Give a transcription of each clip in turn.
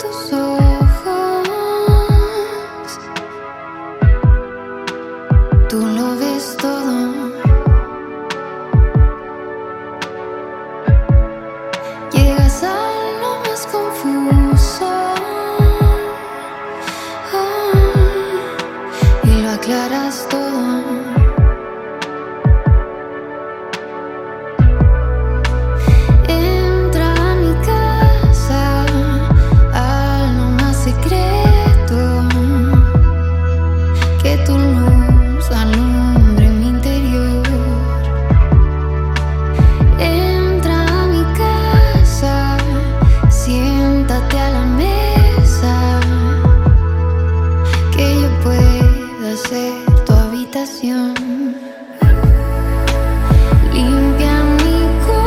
tus ojos, tú lo ves todo. Llegas a lo más confuso, y lo aclaras todo. Limpia mi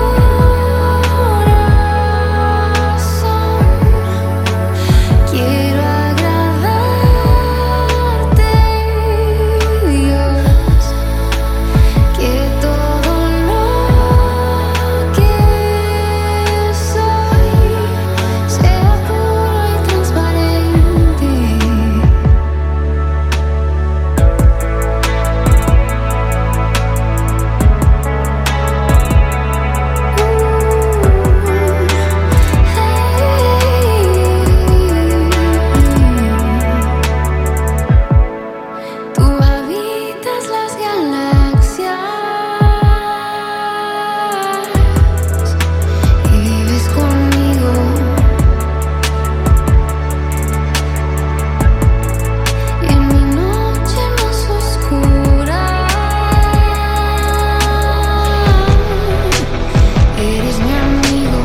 corazón, quiero agradarte, Dios, que todo lo que soy sea puro y transparente. Tú habitas las galaxias y vives conmigo. Y en mi noche más oscura eres mi amigo.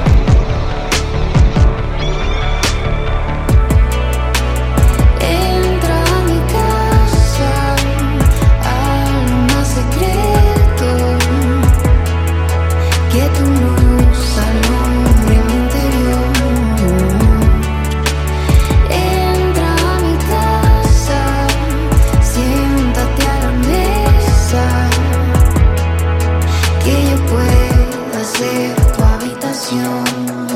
Entra a mi casa, al más secreto, que tu luz alumbre mi interior. Entra a mi casa, siéntate a la mesa, que yo pueda ser tu habitación.